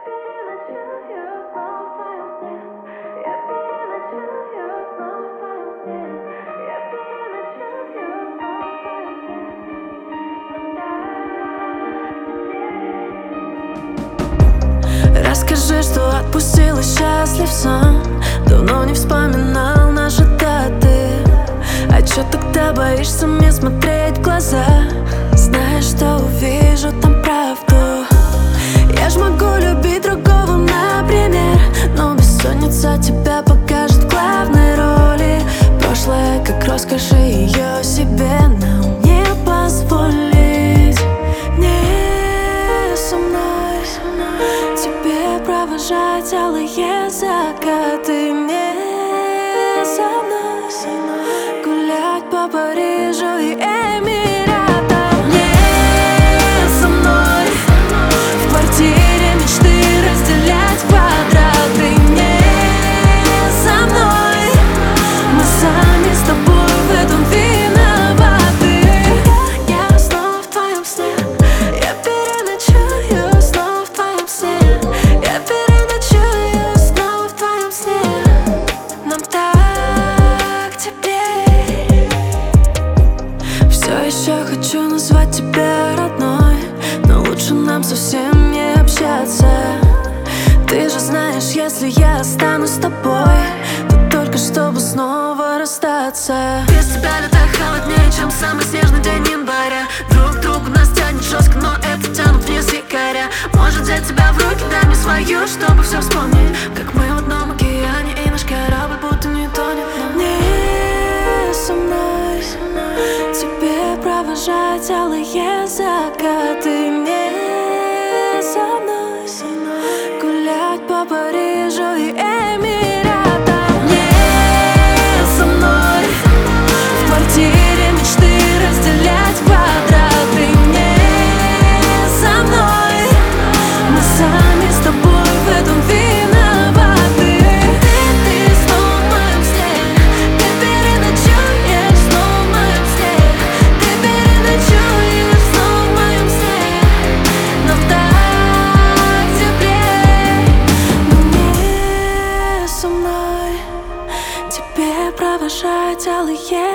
Расскажи, что отпустила счастлив сон. Давно не вспоминал наши даты. А чё тогда боишься мне смотреть в глаза? Знаешь, что увижу там правду. Я ж могу любить другого, например, но бессонница тебя покажет в главной роли. Прошлое как роскошь, и ее себе нам не позволить. Не со мной тебе провожать алые закаты. Не со мной гулять по Парижу и Эмиратам. Не со мной в квартире мечты разделять квадраты. Не со мной мы сами с тобой в этом виноваты. Я снова в твоем сне, я переночую снова в твоем сне. Я переночую снова в твоем сне. Нам так теплей. Все еще хочу назвать тебя родной, но лучше нам совсем не общаться. Ты же знаешь, если я останусь с тобой, то только чтобы снова расстаться. Без тебя лето холоднее, чем самый снежный день января. Друг к другу нас тянет жестко, но это тянут вниз якоря. Может взять тебя в руки, дай мне свою, чтобы все вспомнить. Как мы в одном океане, и наш корабль будто не тонет. Не со мной тебе провожать алые закаты. Не со мной гулять по Парижу и Эмиратам. Не со мной в квартире мечты разделять квадраты. Не со мной мы сами с тобой в этом виноваты. Ты снова в моем сне, ты переночуешь снова в моем сне. Ты переночуешь снова в моем сне. Нам так теплей. Но не со мной тебе провожать алые